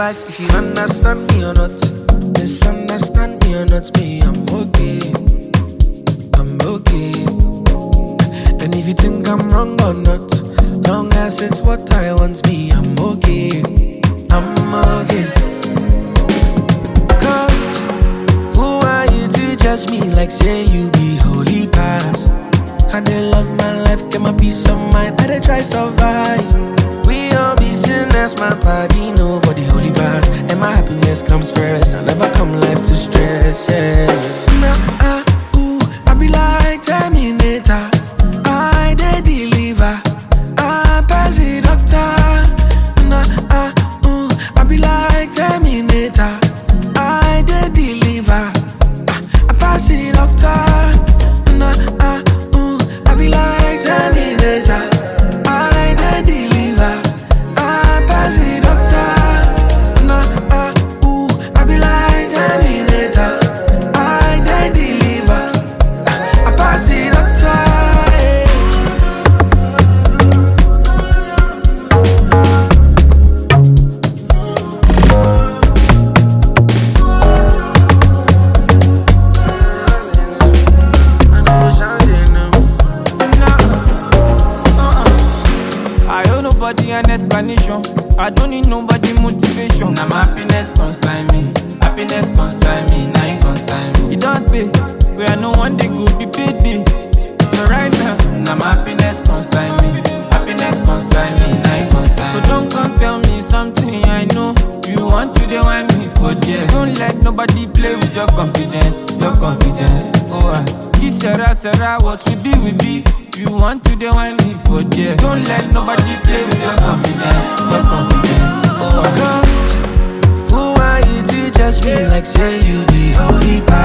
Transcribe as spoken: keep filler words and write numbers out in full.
life if you understand me or not. Misunderstand me or not, me, I'm okay. I'm okay. And if you think I'm wrong or not, long as it's what I want, me, I'm okay. I'm okay. Cause who are you to judge me like say you be holy past? I dey love my life, get my peace of mind, I dey try survive. We all be sinners, my body, nobody holy past. And my happiness comes first, I never come life to stress, yeah. Nah, ah, ooh, I be like Terminator, I dey deliver, I pass the doctor. Nah, ah, ooh, I be like Terminator, I dey deliver, I pass the doctor. Nah, ah, ooh, I be like Terminator, I dey deliver, I pass the doctor. Nah, ah, ooh, I be like Terminator, I dey deliver, I pass the doctor. I owe nobody an explanation. I don't need nobody motivation. Now my happiness consign me. Happiness consign me. Now you consign me. It don't pay. Where no one day could be paid day. So right now, Now my happiness consign me. Happiness consign me. Now you consign so me. don't come tell me something I know. You want to dey whine me for there. Don't let nobody play with your confidence. Your confidence. Oh, I. This Sarah, Sarah, what we be, we be. You want to dey whine me for there. Don't let nobody play with your confidence. Your confidence. Oh, I. Cause who are you to judge me like say you be holy past?